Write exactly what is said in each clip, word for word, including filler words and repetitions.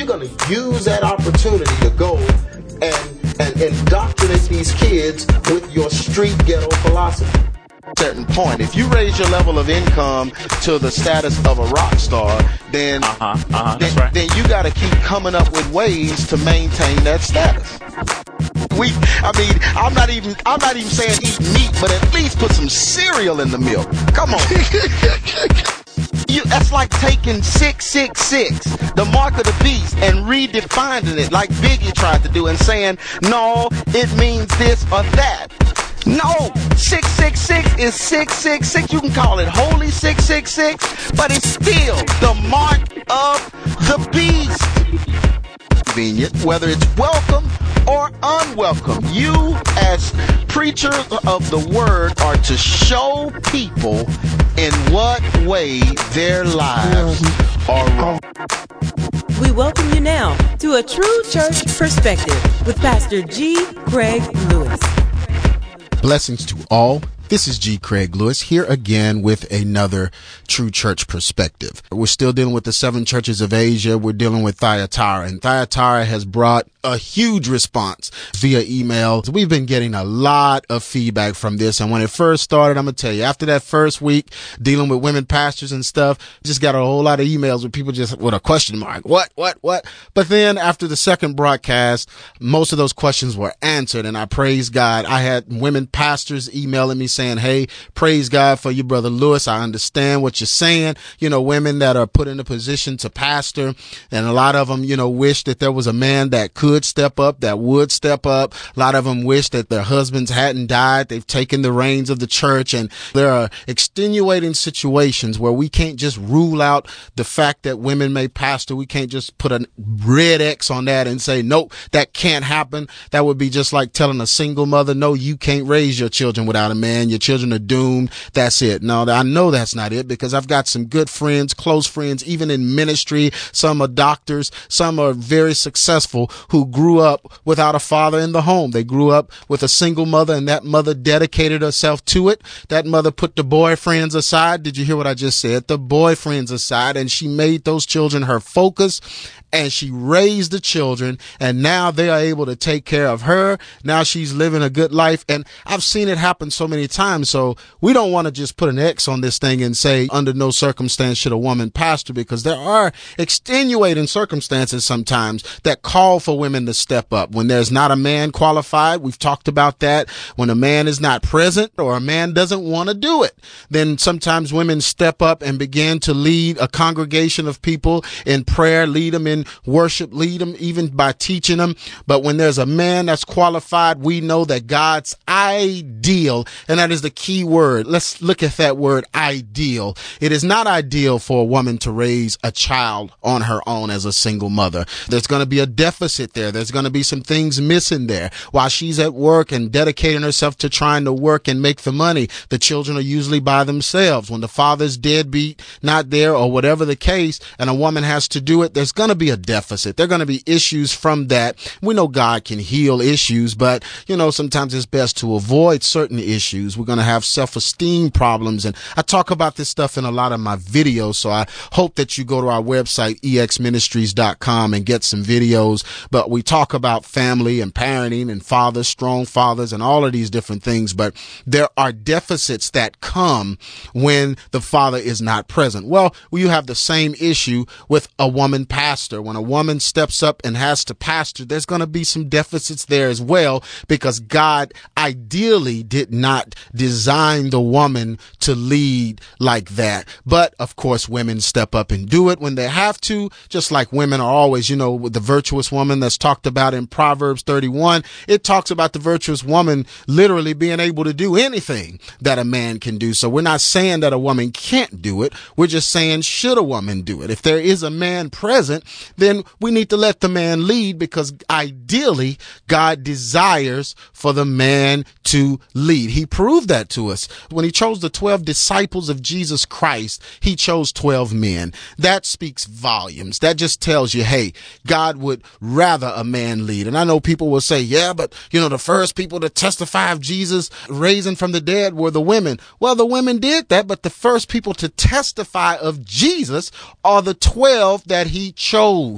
you're going to use that opportunity to go and, and indoctrinate these kids with your street ghetto philosophy. Certain point. If you raise your level of income to the status of a rock star, then uh-huh, uh-huh, then, that's right. then you got to keep coming up with ways to maintain that status. We, I mean, I'm not even, I'm not even saying eat meat, but at least put some cereal in the milk. Come on. You, that's like taking six six six, the mark of the beast, and redefining it like Biggie tried to do and saying, no, it means this or that. No, six six six is six six six. You can call it holy six six six, but it's still the mark of the beast. Convenient, whether it's welcome or unwelcome. You, as preachers of the word, are to show people in what way their lives are wrong. We welcome you now to A True Church Perspective with Pastor G. Craig Lewis. Blessings to all. This is G. Craig Lewis here again with another True Church Perspective. We're still dealing with the seven churches of Asia. We're dealing with Thyatira, and Thyatira has brought a huge response via email. We've been getting a lot of feedback from this, and when it first started, I'm going to tell you, after that first week dealing with women pastors and stuff, just got a whole lot of emails with people just with a question mark. What, what, what? But then after the second broadcast, most of those questions were answered, and I praise God. I had women pastors emailing me saying, hey, praise God for you, Brother Lewis. I understand what you're saying. You know, women that are put in a position to pastor, and a lot of them, you know, wish that there was a man that could step up, that would step up. A lot of them wish that their husbands hadn't died. They've taken the reins of the church, and there are extenuating situations where we can't just rule out the fact that women may pastor. We can't just put a red X on that and say, nope, that can't happen. That would be just like telling a single mother, no, you can't raise your children without a man. Your children are doomed. That's it. No, I know that's not it, because I've got some good friends, close friends, even in ministry. Some are doctors. Some are very successful who grew up without a father in the home. They grew up with a single mother, and that mother dedicated herself to it. That mother put the boyfriends aside. Did you hear what I just said? The boyfriends aside, and she made those children her focus, and she raised the children, and now they are able to take care of her. Now she's living a good life, and I've seen it happen so many times. So we don't want to just put an X on this thing and say under no circumstance should a woman pastor, because there are extenuating circumstances sometimes that call for women to step up. When there's not a man qualified, we've talked about that. When a man is not present, or a man doesn't want to do it, then sometimes women step up and begin to lead a congregation of people in prayer, lead them in worship, lead them even by teaching them. But when there's a man that's qualified, we know that God's ideal, and that is the key word. Let's look at that word, ideal. It is not ideal for a woman to raise a child on her own as a single mother. There's going to be a deficit there. There's going to be some things missing there. While she's at work and dedicating herself to trying to work and make the money, the children are usually by themselves. When the father's deadbeat, not there, or whatever the case, and a woman has to do it, there's going to be a deficit. There are going to be issues from that. We know God can heal issues, but, you know, sometimes it's best to avoid certain issues. We're going to have self-esteem problems, and I talk about this stuff in a lot of my videos, so I hope that you go to our website, e x ministries dot com, and get some videos. But we talk about family and parenting and fathers, strong fathers, and all of these different things, but there are deficits that come when the father is not present. Well, you have the same issue with a woman pastor. When a woman steps up and has to pastor, there's going to be some deficits there as well, because God ideally did not design the woman to lead like that. But of course, women step up and do it when they have to, just like women are always, you know, with the virtuous woman that's talked about in Proverbs thirty-one. It talks about the virtuous woman literally being able to do anything that a man can do. So we're not saying that a woman can't do it. We're just saying, should a woman do it? If there is a man present, then we need to let the man lead, because ideally God desires for the man to lead. He proved that to us. When he chose the twelve disciples of Jesus Christ, he chose twelve men. That speaks volumes. That just tells you, hey, God would rather a man lead. And I know people will say, yeah, but you know, the first people to testify of Jesus raising from the dead were the women. Well, the women did that, but the first people to testify of Jesus are the twelve that he chose.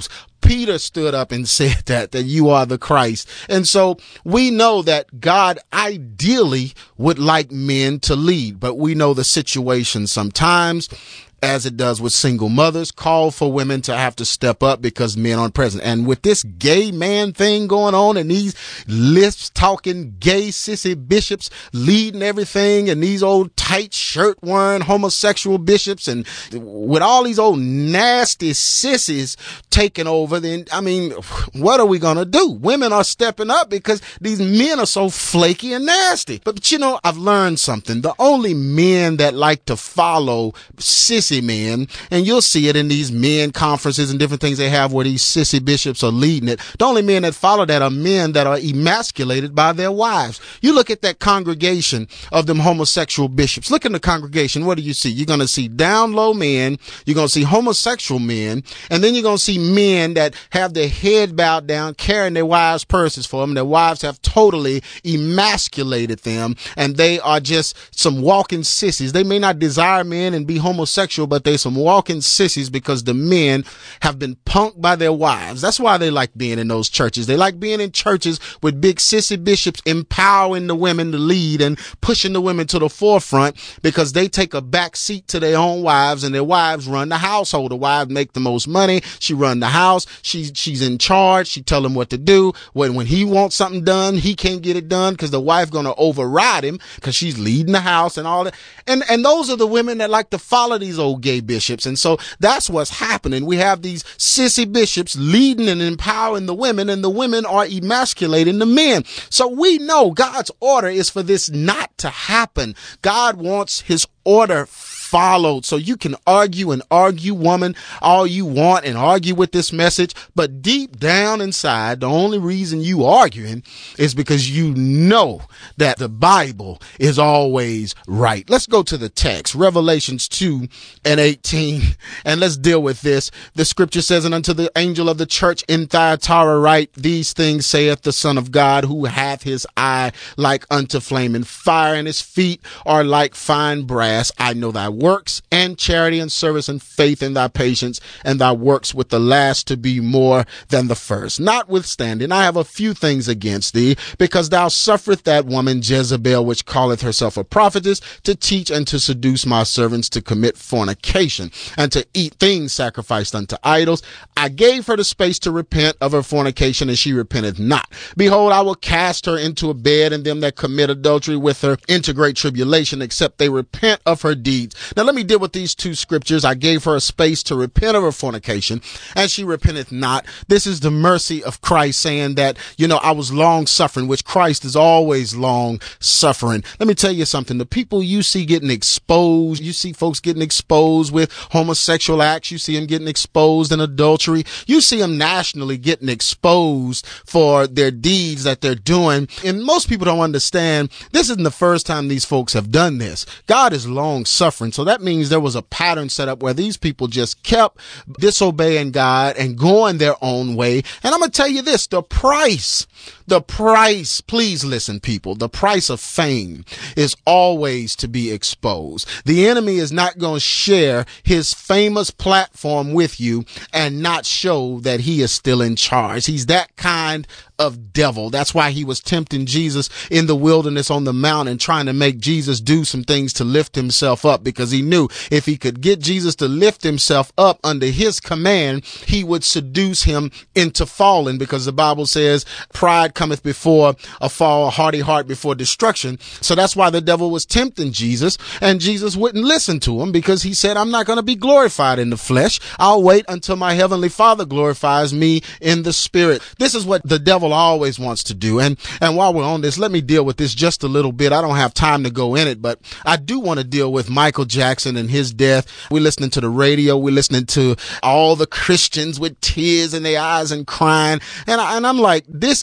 Peter stood up and said that, that you are the Christ. And so we know that God ideally would like men to lead, but we know the situation sometimes, as it does with single mothers, call for women to have to step up because men aren't present. And with this gay man thing going on and these lips talking gay sissy bishops leading everything and these old tight shirt wearing homosexual bishops and with all these old nasty sissies taking over, then, I mean, what are we going to do? Women are stepping up because these men are so flaky and nasty. But, but you know, I've learned something. The only men that like to follow sissy men, and you'll see it in these men conferences and different things they have where these sissy bishops are leading it. The only men that follow that are men that are emasculated by their wives. You look at that congregation of them homosexual bishops. Look in the congregation. What do you see? You're going to see down low men. You're going to see homosexual men. And then you're going to see men that have their head bowed down, carrying their wives' purses for them. Their wives have totally emasculated them. And they are just some walking sissies. They may not desire men and be homosexual, but they're some walking sissies because the men have been punked by their wives. That's why they like being in those churches. They like being in churches with big sissy bishops empowering the women to lead and pushing the women to the forefront because they take a back seat to their own wives and their wives run the household. The wives make the most money. She run the house. She's, she's in charge. She tell him what to do. When, when he wants something done, he can't get it done because the wife going to override him because she's leading the house and all that. And, and those are the women that like to follow these old gay bishops. And so that's what's happening. We have these sissy bishops leading and empowering the women, and the women are emasculating the men. So we know God's order is for this not to happen. God wants his order followed. So you can argue and argue, woman, all you want and argue with this message. But deep down inside, the only reason you arguing is because you know that the Bible is always right. Let's go to the text, Revelations two and eighteen, and let's deal with this. The scripture says, and unto the angel of the church in Thyatira write, these things saith the Son of God, who hath his eye like unto flaming fire, and his feet are like fine brass. I know thy works and charity and service and faith and thy patience and thy works with the last to be more than the first. Notwithstanding, I have a few things against thee, because thou sufferest that woman Jezebel, which calleth herself a prophetess, to teach and to seduce my servants to commit fornication and to eat things sacrificed unto idols. I gave her the space to repent of her fornication, and she repenteth not. Behold, I will cast her into a bed, and them that commit adultery with her into great tribulation, except they repent of her deeds. Now let me deal with these two scriptures. I gave her a space to repent of her fornication, and she repenteth not. This is the mercy of Christ saying that, you know, I was long suffering, which Christ is always long suffering. Let me tell you something. The people you see getting exposed, you see folks getting exposed with homosexual acts. You see them getting exposed in adultery. You see them nationally getting exposed for their deeds that they're doing. And most people don't understand this isn't the first time these folks have done this. God is long suffering. So that means there was a pattern set up where these people just kept disobeying God and going their own way. And I'm going to tell you this, the price, the price, please listen, people, the price of fame is always to be exposed. The enemy is not going to share his famous platform with you and not show that he is still in charge. He's that kind of devil. That's why he was tempting Jesus in the wilderness on the mountain, trying to make Jesus do some things to lift himself up, because he knew if he could get Jesus to lift himself up under his command, he would seduce him into falling, because the Bible says pride cometh before a fall, a haughty heart before destruction. So that's why the devil was tempting Jesus, and Jesus wouldn't listen to him, because he said, I'm not going to be glorified in the flesh. I'll wait until my heavenly Father glorifies me in the spirit. This is what the devil always wants to do. And, and while we're on this, let me deal with this just a little bit. I don't have time to go in it, but I do want to deal with Michael Jackson and his death. We're listening to the radio. We're listening to all the Christians with tears in their eyes and crying. And, I, and I'm like, this is just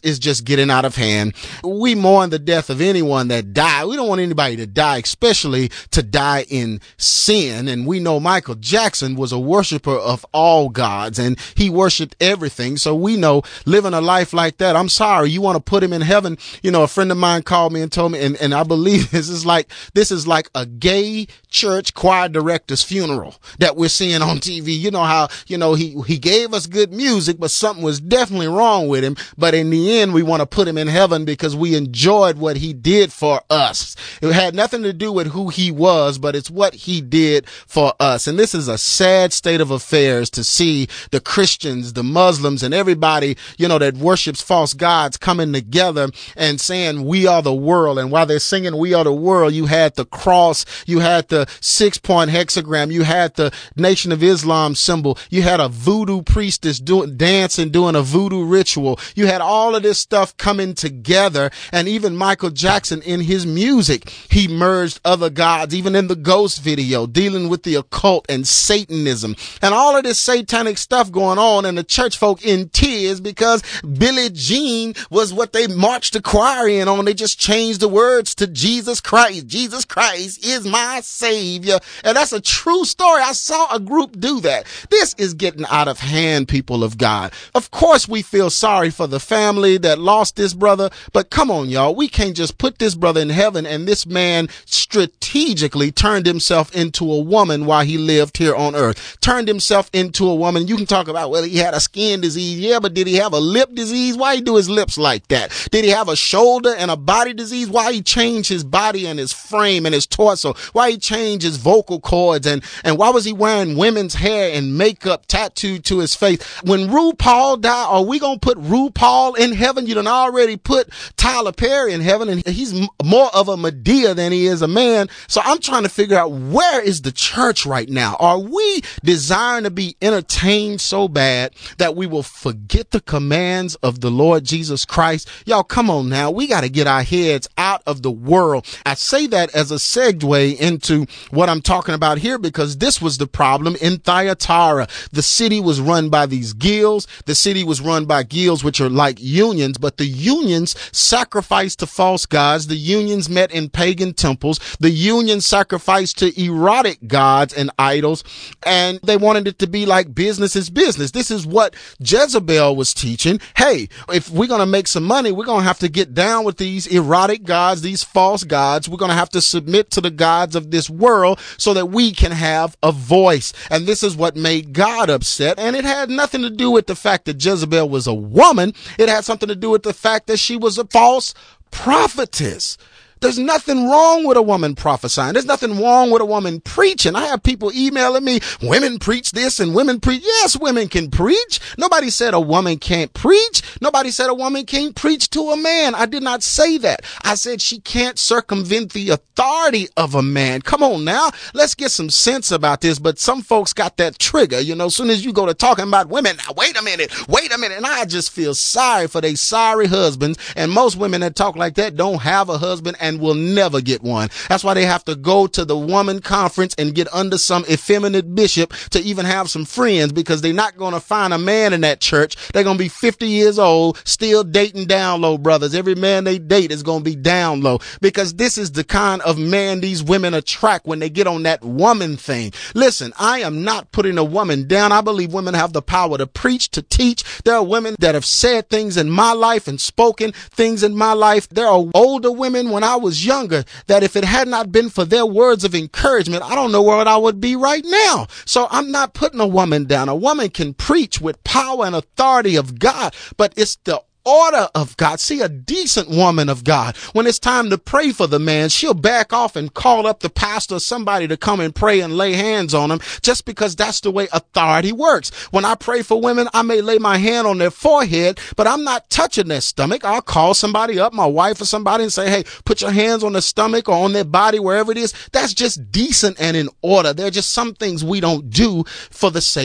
just getting out of hand. We mourn the death of anyone that died. We don't want anybody to die, especially to die in sin. And we know Michael Jackson was a worshiper of all gods, and he worshiped everything. So we know living a life like that, I'm sorry, you want to put him in heaven. You know, a friend of mine called me and told me, and, and I believe this is like, this is like a gay church choir director's funeral that we're seeing on T V. You know how, you know, he, he gave us good music, but something was definitely wrong with him. But in the end, we want to put him in heaven because we enjoyed what he did for us. It had nothing to do with who he was, but it's what he did for us. And this is a sad state of affairs to see the Christians, the Muslims, and everybody, you know, that worships false gods coming together and saying, we are the world. And while they're singing, we are the world, you had the cross, you had the six point hexagram, you had the Nation of Islam symbol, you had a voodoo priestess doing dancing, doing a voodoo ritual. You had all of this stuff coming together. And even Michael Jackson in his music, he merged other gods, even in the Ghost video, dealing with the occult and Satanism and all of this satanic stuff going on, and the church folk in tears because Billie Jean was what they marched the choir in on. They just changed the words to Jesus Christ. Jesus Christ is my savior. And that's a true story. I saw a group do that. This is getting out of hand, people of God. Of course, we feel sorry for the family that lost this brother, but come on, y'all. We can't just put this brother in heaven, and this man strategically turned himself into a woman while he lived here on earth. Turned himself into a woman. You can talk about, well, he had a skin disease. Yeah, but did he have a lip disease? Why he do his lips like that? Did he have a shoulder and a body disease? Why he changed his body and his frame and his torso? Why he changed his vocal cords? And, and why was he wearing women's hair and makeup tattooed to his face? When RuPaul died, are we going to put RuPaul in heaven? You done already put Tyler Perry in heaven, and he's m- more of a Medea than he is a man. So I'm trying to figure out, where is the church right now? Are we desiring to be entertained so bad that we will forget the commands of the Lord Jesus Christ? Y'all, come on now. We got to get our heads out of the world. I say that as a segue into what I'm talking about here, because this was the problem in Thyatira. The city was run by these guilds. The city was run by guilds, which are like unions, but the unions sacrificed to false gods. The unions met in pagan temples. The unions sacrificed to erotic gods and idols, and they wanted it to be like business is business. This is what Jezebel was teaching. Hey, if we're going to make some money, we're going to have to get down with these erotic gods, these false gods. We're going to have to submit to the gods of this world so that we can have a voice. And this is what made God upset. And it had nothing to do with the fact that Jezebel was a woman. It had something to do with the fact that she was a false prophetess. There's nothing wrong with a woman prophesying. There's nothing wrong with a woman preaching. I have people emailing me, women preach this and women preach. Yes, women can preach. Nobody said a woman can't preach. Nobody said a woman can't preach to a man. I did not say that. I said she can't circumvent the authority of a man. Come on now. Let's get some sense about this. But some folks got that trigger. You know, as soon as you go to talking about women, now wait a minute, wait a minute. And I just feel sorry for they sorry husbands. And most women that talk like that don't have a husband and will never get one. That's why they have to go to the woman conference and get under some effeminate bishop to even have some friends, because they're not going to find a man in that church. They're going to be fifty years old, still dating down low, brothers. Every man they date is going to be down low, because this is the kind of man these women attract when they get on that woman thing. Listen, I am not putting a woman down. I believe women have the power to preach, to teach. There are women that have said things in my life and spoken things in my life. There are older women when I was younger that if it had not been for their words of encouragement, I don't know where I would be right now. So I'm not putting a woman down. A woman can preach with power and authority of God, but it's the order of God. See, a decent woman of God, when it's time to pray for the man, she'll back off and call up the pastor or somebody to come and pray and lay hands on him, just because that's the way authority works. When I pray for women, I may lay my hand on their forehead, but I'm not touching their stomach. I'll call somebody up, my wife or somebody, and say, hey, put your hands on their stomach or on their body, wherever it is. That's just decent and in order. There are just some things we don't do for the sake of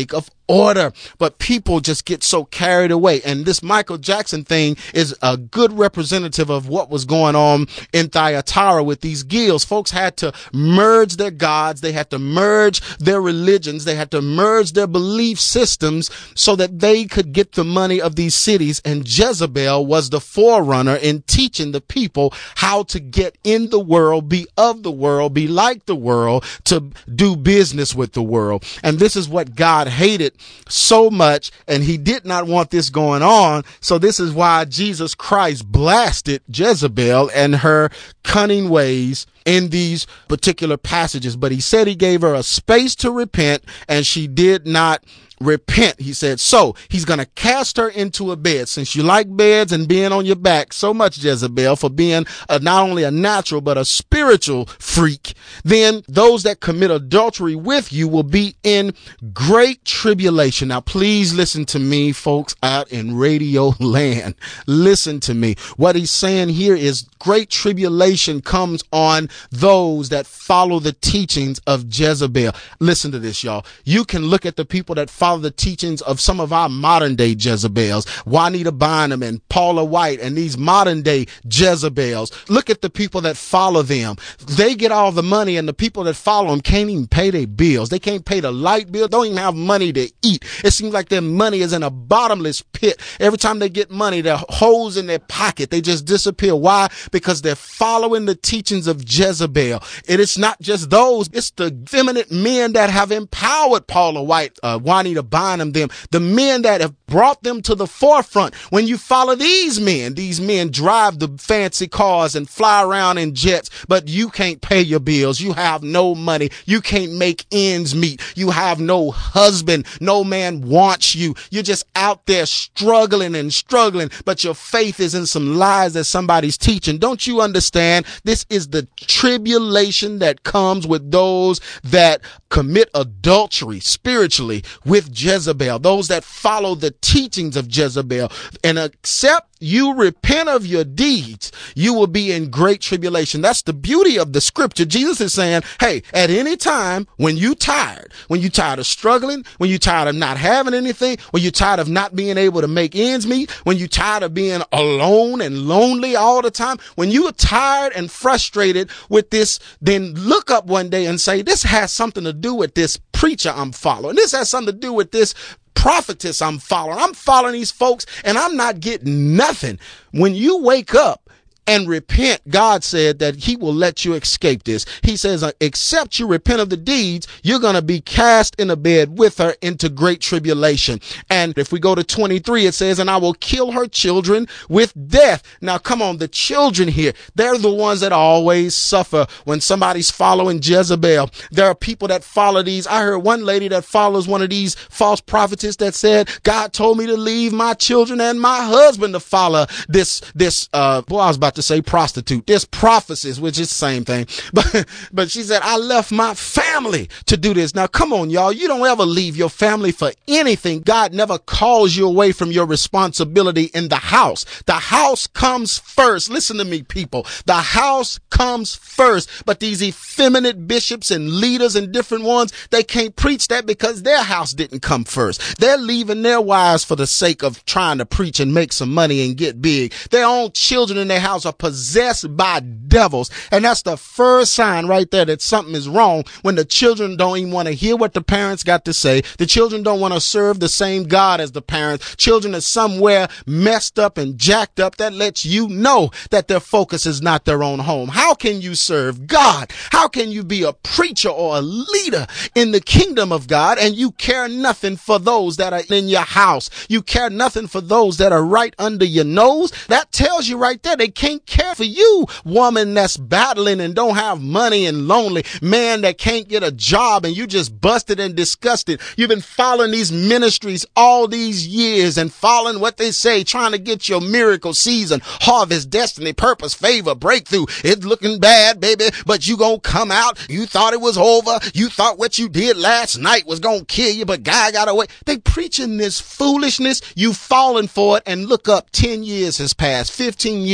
order, but people just get so carried away. And this Michael Jackson thing is a good representative of what was going on in Thyatira with these guilds. Folks had to merge their gods. They had to merge their religions. They had to merge their belief systems so that they could get the money of these cities. And Jezebel was the forerunner in teaching the people how to get in the world, be of the world, be like the world, to do business with the world. And this is what God hated so much, and he did not want this going on. So this is why Jesus Christ blasted Jezebel and her cunning ways in these particular passages. But he said he gave her a space to repent, and she did not repent. He said, so he's going to cast her into a bed. Since you like beds and being on your back so much, Jezebel, for being a, not only a natural, but a spiritual freak, then those that commit adultery with you will be in great tribulation. Now, please listen to me, folks out in radio land. Listen to me. What he's saying here is great tribulation comes on those that follow the teachings of Jezebel. Listen to this, y'all. You can look at the people that follow the teachings of some of our modern day Jezebels, Juanita Bynum and Paula White and these modern day Jezebels. Look at the people that follow them. They get all the money, and the people that follow them can't even pay their bills. They can't pay the light bill. Don't even have money to eat. It seems like their money is in a bottomless pit. Every time they get money, there are holes in their pocket. They just disappear. Why? Because they're following the teachings of Jezebel. It is not just those. It's the feminine men that have empowered Paula White, uh, Juanita Bynum, them, the men that have brought them to the forefront. When you follow these men, these men drive the fancy cars and fly around in jets, but you can't pay your bills. You have no money. You can't make ends meet. You have no husband. No man wants you. You're just out there struggling and struggling, but your faith is in some lies that somebody's teaching. Don't you understand? This is the tribulation that comes with those that commit adultery spiritually with Jezebel, those that follow the teachings of Jezebel. And except you repent of your deeds, you will be in great tribulation. That's the beauty of the scripture. Jesus is saying, hey, at any time when you tired, when you tired of struggling, when you tired of not having anything, when you tired of not being able to make ends meet, when you tired of being alone and lonely all the time, when you are tired and frustrated with this, then look up one day and say, this has something to do with this preacher I'm following. This has something to do with this prophetess I'm following. I'm following these folks and I'm not getting nothing. When you wake up and repent, God said that he will let you escape this. He says, except you repent of the deeds, you're going to be cast in a bed with her into great tribulation. And if we go to twenty-three, it says, and I will kill her children with death. Now, come on, the children here, they're the ones that always suffer when somebody's following Jezebel. There are people that follow these. I heard one lady that follows one of these false prophetess that said, God told me to leave my children and my husband to follow this, this, uh, boy, I was about to say prostitute. There's prophecies, which is the same thing. But, but she said, I left my family to do this. Now, come on, y'all. You don't ever leave your family for anything. God never calls you away from your responsibility in the house. The house comes first. Listen to me, people. The house comes first. But these effeminate bishops and leaders and different ones, they can't preach that because their house didn't come first. They're leaving their wives for the sake of trying to preach and make some money and get big. Their own children in their house are possessed by devils. And that's the first sign right there that something is wrong, when the children don't even want to hear what the parents got to say. The children don't want to serve the same God as the parents. Children are somewhere messed up and jacked up. That lets you know that their focus is not their own home. How can you serve God? How can you be a preacher or a leader in the kingdom of God and you care nothing for those that are in your house? You care nothing for those that are right under your nose? That tells you right there they can't care for you, woman that's battling and don't have money and lonely, man that can't get a job and you just busted and disgusted. You've been following these ministries all these years and following what they say, trying to get your miracle season, harvest, destiny, purpose, favor, breakthrough. It's looking bad, baby, but you gonna come out. You thought it was over. You thought what you did last night was gonna kill you, but God got away. They preaching this foolishness. You've fallen for it, and look up, ten years has passed, fifteen years has passed.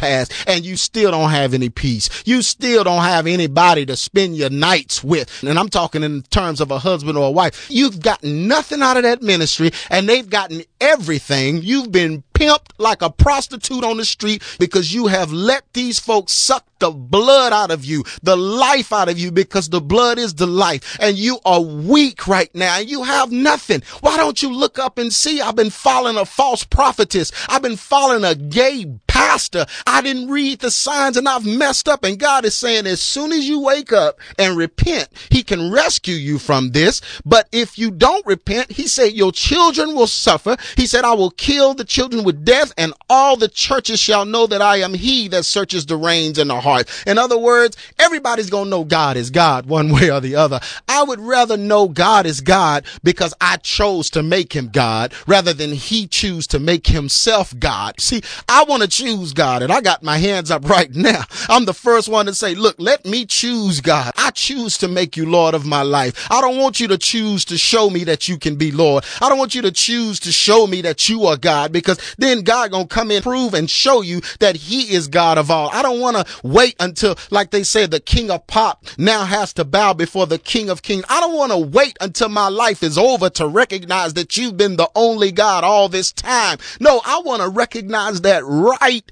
passed, and you still don't have any peace. You still don't have anybody to spend your nights with. And I'm talking in terms of a husband or a wife. You've gotten nothing out of that ministry, and they've gotten everything. You've been pimped like a prostitute on the street because you have let these folks suck the blood out of you, the life out of you, because the blood is the life, and you are weak right now and you have nothing. Why don't you look up and see? I've been following a false prophetess. I've been following a gay pastor. I didn't read the signs and I've messed up. And God is saying, as soon as you wake up and repent, he can rescue you from this. But if you don't repent, he said, your children will suffer. He said, I will kill the children with death, and all the churches shall know that I am he that searches the reins and the heart. In other words, everybody's going to know God is God one way or the other. I would rather know God is God because I chose to make him God rather than he choose to make himself God. See, I want to choose God, and I got my hands up right now. I'm the first one to say, look, let me choose God. I choose to make you Lord of my life. I don't want you to choose to show me that you can be Lord. I don't want you to choose to show me that you are God, because then God gonna come in, prove and show you that he is God of all. I don't want to wait until, like they said, the king of pop now has to bow before the king of kings. I don't want to wait until my life is over to recognize that you've been the only God all this time. No, I want to recognize that right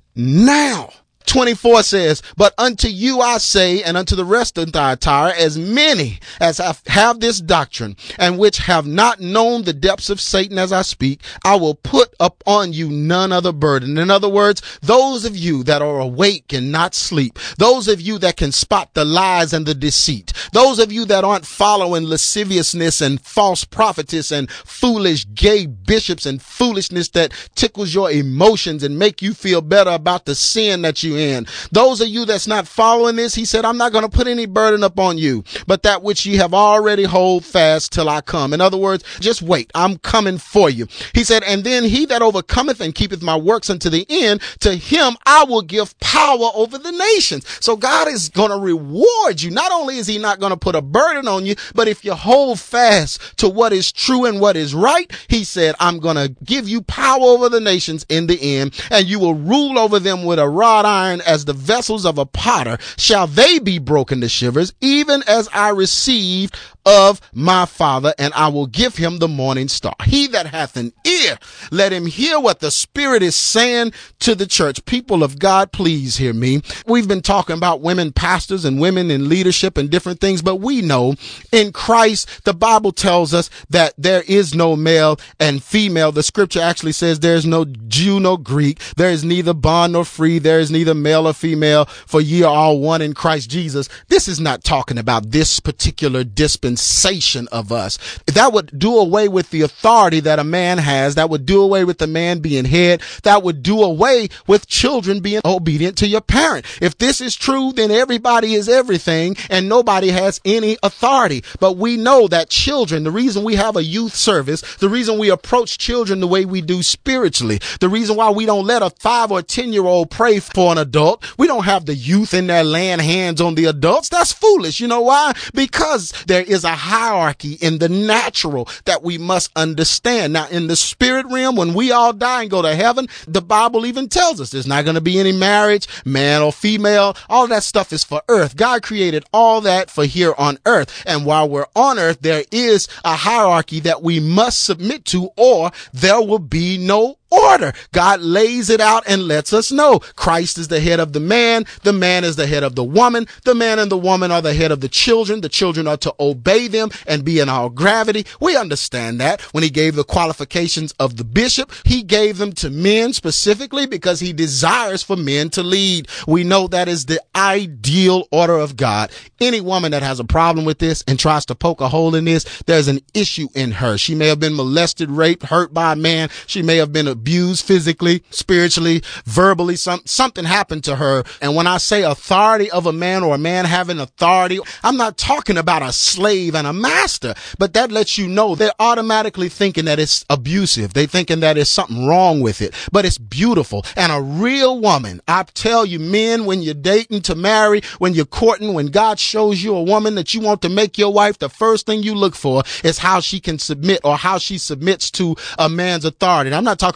now. twenty-four says, but unto you I say, and unto the rest of Thyatira, as many as have this doctrine, and which have not known the depths of Satan as I speak, I will put upon you none other burden. In other words, those of you that are awake and not sleep, those of you that can spot the lies and the deceit, those of you that aren't following lasciviousness and false prophetess and foolish gay bishops and foolishness that tickles your emotions and make you feel better about the sin that you in. Those of you that's not following this, he said, I'm not going to put any burden upon you, but that which ye have already hold fast till I come. In other words, just wait. I'm coming for you. He said, and then he that overcometh and keepeth my works unto the end, to him I will give power over the nations. So God is going to reward you. Not only is he not going to put a burden on you, but if you hold fast to what is true and what is right, he said, I'm going to give you power over the nations in the end, and you will rule over them with a rod iron as the vessels of a potter, shall they be broken to shivers, even as I received of my Father, and I will give him the morning star. He that hath an ear, let him hear what the Spirit is saying to the church. People of God, please hear me. We've been talking about women pastors and women in leadership and different things, but we know in Christ, the Bible tells us that there is no male and female. The scripture actually says there's no Jew, no Greek. There is neither bond nor free. There is neither male or female, for ye are all one in Christ Jesus. This is not talking about this particular dispensation of us. That would do away with the authority that a man has. That would do away with the man being head. That would do away with children being obedient to your parent. If this is true, then everybody is everything and nobody has any authority. But we know that children, the reason we have a youth service, the reason we approach children the way we do spiritually, the reason why we don't let a five or ten year old pray for an adult, we don't have the youth in there laying hands on the adults. That's foolish. You know why? Because there is a hierarchy in the natural that we must understand. Now, in the spirit realm, when we all die and go to heaven, the Bible even tells us there's not going to be any marriage, man or female. All that stuff is for earth. God created all that for here on earth. And while we're on earth, there is a hierarchy that we must submit to, or there will be no order. God lays it out and lets us know Christ is the head of the man. The man is the head of the woman. The man and the woman are the head of the children. The children are to obey them and be in all gravity. We understand that. When he gave the qualifications of the bishop, he gave them to men specifically because he desires for men to lead. We know that is the ideal order of God. Any woman that has a problem with this and tries to poke a hole in this, there's an issue in her. She may have been molested, raped, hurt by a man. She may have been abused physically, spiritually, verbally. Some, something happened to her. And when I say authority of a man or a man having authority, I'm not talking about a slave and a master, but that lets you know they're automatically thinking that it's abusive. They're thinking that there's something wrong with it, but it's beautiful. And a real woman, I tell you, men, when you're dating to marry, when you're courting, when God shows you a woman that you want to make your wife, the first thing you look for is how she can submit or how she submits to a man's authority. And I'm not talking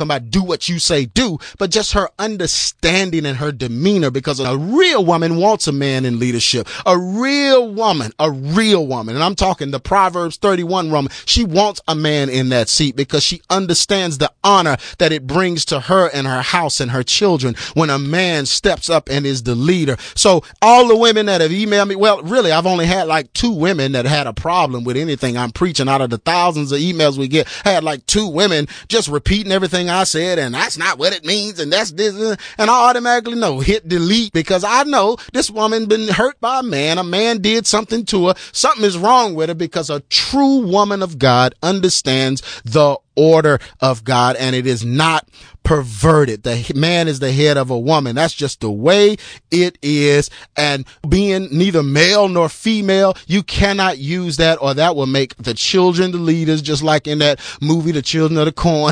about do what you say do, but just her understanding and her demeanor, because a real woman wants a man in leadership. A real woman, a real woman. And I'm talking the Proverbs thirty-one woman. She wants a man in that seat because she understands the honor that it brings to her and her house and her children when a man steps up and is the leader. So all the women that have emailed me, well, really, I've only had like two women that had a problem with anything I'm preaching. Out of the thousands of emails we get, I had like two women just repeating everything I said, and that's not what it means, and that's this, and I automatically know, hit delete, because I know this woman been hurt by a man. A man did something to her. Something is wrong with her, because a true woman of God understands the order of God, and it is not perverted. The man is the head of a woman. That's just the way it is. And being neither male nor female, you cannot use that, or that will make the children the leaders, just like in that movie, The Children of the Corn.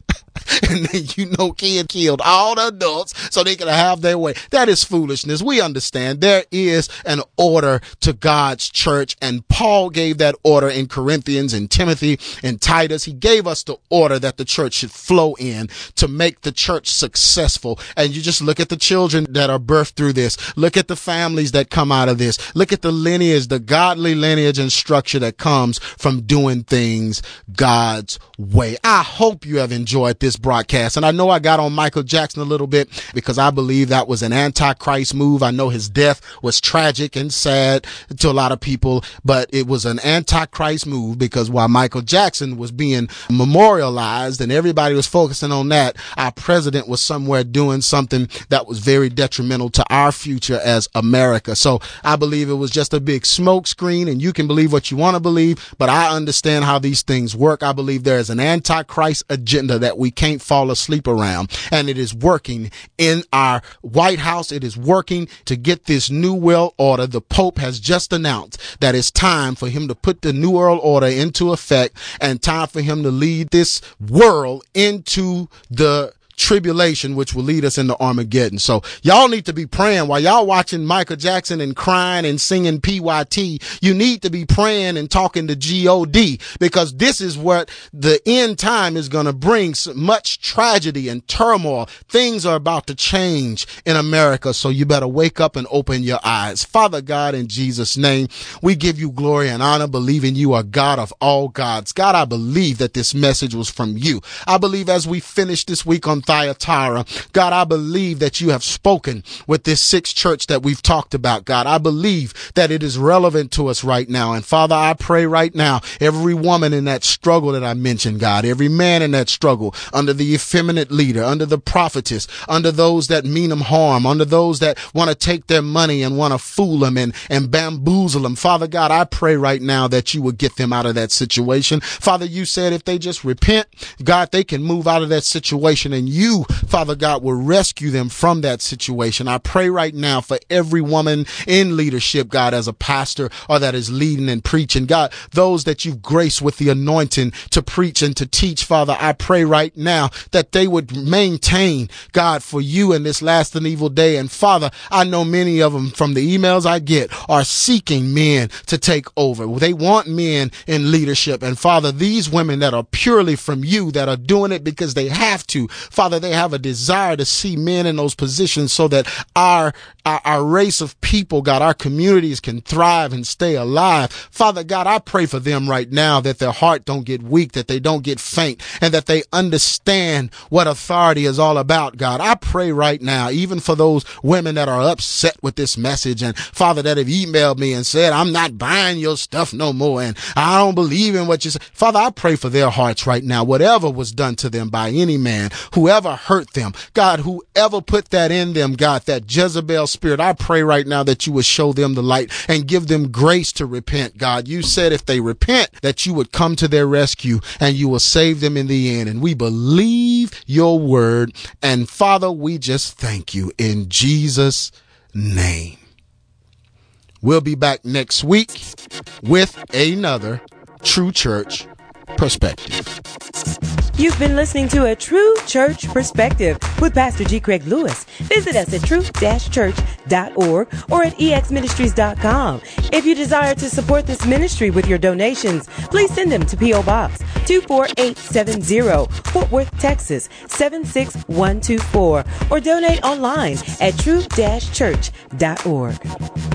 And then, you know, kid killed all the adults so they can have their way. That is foolishness. We understand there is an order to God's church, and Paul gave that order in Corinthians and Timothy and Titus. He gave us the order that the church should flow in to make the church successful. And you just look at the children that are birthed through this. Look at the families that come out of this. Look at the lineage, the godly lineage and structure that comes from doing things God's way. I hope you have enjoyed this broadcast. And I know I got on Michael Jackson a little bit because I believe that was an antichrist move. I know his death was tragic and sad to a lot of people, but it was an antichrist move, because while Michael Jackson was being memorialized and everybody was focusing on that, our president was somewhere doing something that was very detrimental to our future as America. So I believe it was just a big smoke screen, and you can believe what you want to believe, but I understand how these things work. I believe there is an antichrist agenda that we can't fall asleep around, and it is working in our White House. It is working to get this new world order. The Pope has just announced that it's time for him to put the new world order into effect, and time for him to lead this world into the tribulation, which will lead us into Armageddon. So y'all need to be praying while y'all watching Michael Jackson and crying and singing P Y T. You need to be praying and talking to G O D, because this is what the end time is going to bring. So much tragedy and turmoil. Things are about to change in America. So you better wake up and open your eyes. Father God, in Jesus' name, we give you glory and honor, believing you are God of all gods. God, I believe that this message was from you. I believe as we finish this week on Thyatira, God, I believe that you have spoken with this sixth church that we've talked about. God, I believe that it is relevant to us right now. And Father, I pray right now, every woman in that struggle that I mentioned, God, every man in that struggle, under the effeminate leader, under the prophetess, under those that mean them harm, under those that want to take their money and want to fool them and, and bamboozle them. Father God, I pray right now that you would get them out of that situation. Father, you said if they just repent, God, they can move out of that situation, and you, Father God, will rescue them from that situation. I pray right now for every woman in leadership, God, as a pastor or that is leading and preaching, God, those that you've graced with the anointing to preach and to teach, Father, I pray right now that they would maintain, God, for you in this last and evil day. And Father, I know many of them from the emails I get are seeking men to take over. They want men in leadership. And Father, these women that are purely from you, that are doing it because they have to, Father, they have a desire to see men in those positions so that our, our, our race of people, God, our communities can thrive and stay alive. Father God, I pray for them right now that their heart don't get weak, that they don't get faint, and that they understand what authority is all about, God. I pray right now, even for those women that are upset with this message, and Father, that have emailed me and said, I'm not buying your stuff no more, and I don't believe in what you say. Father, I pray for their hearts right now, whatever was done to them by any man, whoever hurt them, God, whoever put that in them, God, that Jezebel spirit, I pray right now that you would show them the light and give them grace to repent, God. You said if they repent, that you would come to their rescue and you will save them in the end. And we believe your word. And Father, we just thank you in Jesus' name. We'll be back next week with another True Church Perspective. You've been listening to A True Church Perspective with Pastor G. Craig Lewis. Visit us at truth dash church dot org or at e x ministries dot com. If you desire to support this ministry with your donations, please send them to P O. Box two four eight seven zero, Fort Worth, Texas seven six one two four, or donate online at truth dash church dot org.